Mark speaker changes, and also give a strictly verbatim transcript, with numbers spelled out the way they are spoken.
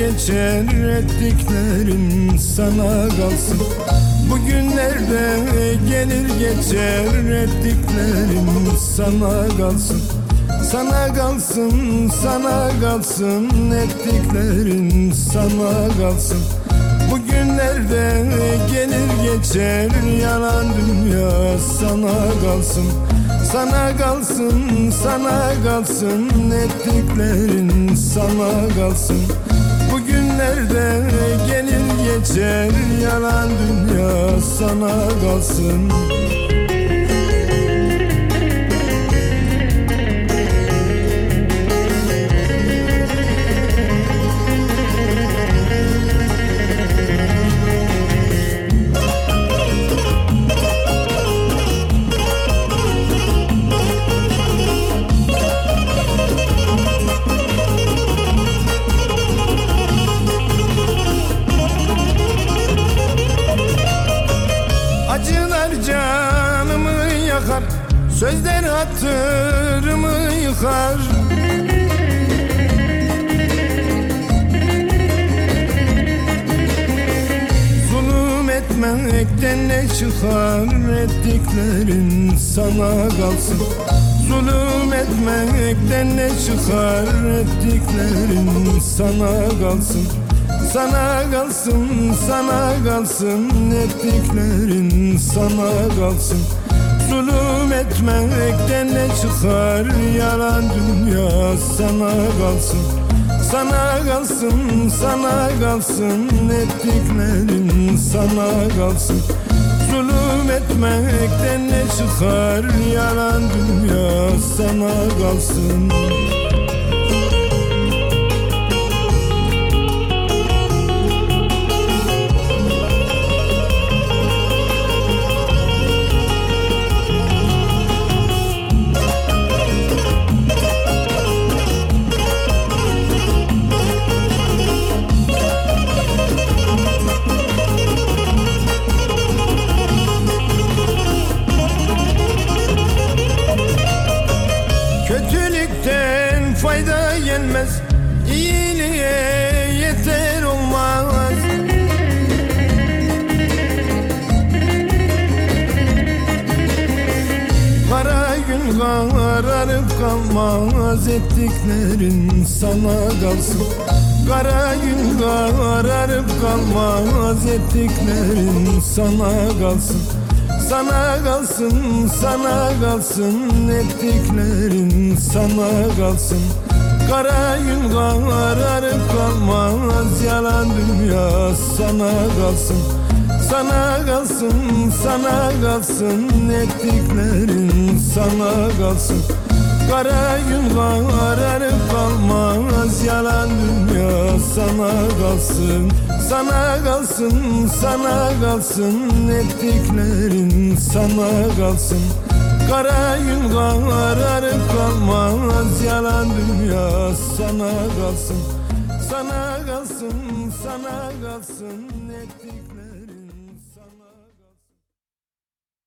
Speaker 1: geçer, ettiklerin sana kalsın. Bugünlerde gelir geçer, ettiklerin sana kalsın. Sana kalsın, sana kalsın, ettiklerin sana kalsın. Bugünlerde gelir geçer, yalan dünya sana kalsın. Sana kalsın, sana kalsın, ettiklerin sana kalsın. Bugünlerde gelir geçer, yalan dünya sana kalsın. Acılar canımı yakar, sözler hatırımı yıkar. Zulüm etmekten ne çıkar, ettiklerin sana kalsın. Zulüm etmekten ne çıkar, ettiklerin sana kalsın. Sana kalsın, sana kalsın, ettiklerin sana kalsın. Zulüm etmekten ne çıkar, yalan dünya sana kalsın. Sana kalsın, sana kalsın, ettiklerin sana kalsın. Zulüm etmekten ne çıkar, yalan dünya sana kalsın. Kötülükten fayda gelmez, iyiliğe yeter olmaz. Kara gün kararıp kalmaz, ettiklerin sana kalsın. Kara gün kararıp kalmaz, ettiklerin sana kalsın. Sana kalsın, sana kalsın, ettiklerin sana kalsın. Kara gün kararıp kalmaz, yalan dünya sana kalsın. Sana kalsın, sana kalsın, ettiklerin sana kalsın. Kara gün kararıp kalmaz, yalan dünya sana kalsın. Sana kalsın, sana kalsın, ettiklerin sana kalsın. Kara gün kararıp kalmaz, yalan dünya sana kalsın. Sana kalsın, sana kalsın, ettiklerin